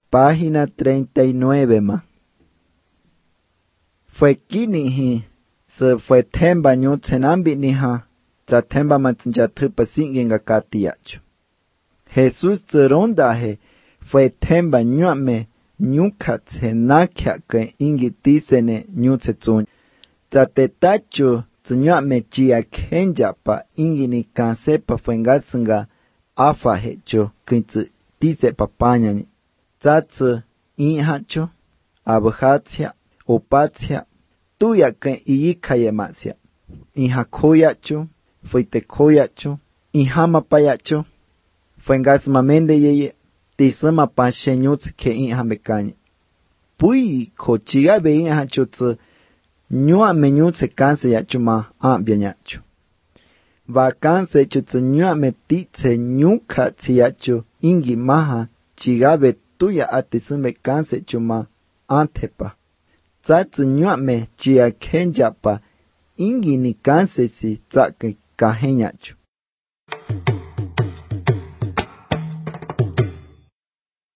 Página 39 ma. Fue kinihi, se fue temba nyu tsenambi niha, za temba matsinja thupa singinga katiyacho. Jesús tserondaje, fue temba nyuame, nyuka tsenakya ke ingi tisene nyu tsetsun. Za tetacho tsenyuame chia kenja pa ingi ni kansepa fuengasenga afa hecho kintse tise papanyani. Za tse inhacho, abahatsya, opatsya, tuya ke iyikayemasya. Inhakoyacho, fuitekoyacho, inhamapayacho, fuengasmamende yeye, tisema pa shenyutse ke inhamekanye. Pui kochiga be inhacho tse, nyua menyutse kanse yacho ma ambianyacho. Va kanse chutse nyua metitse nyuka tsiyacho ingi maha chigabe tuya atiseme kanse chuma antepa. Tsatse nyua me chia kenjapa ingi ni kanse si tsake kahenyacho.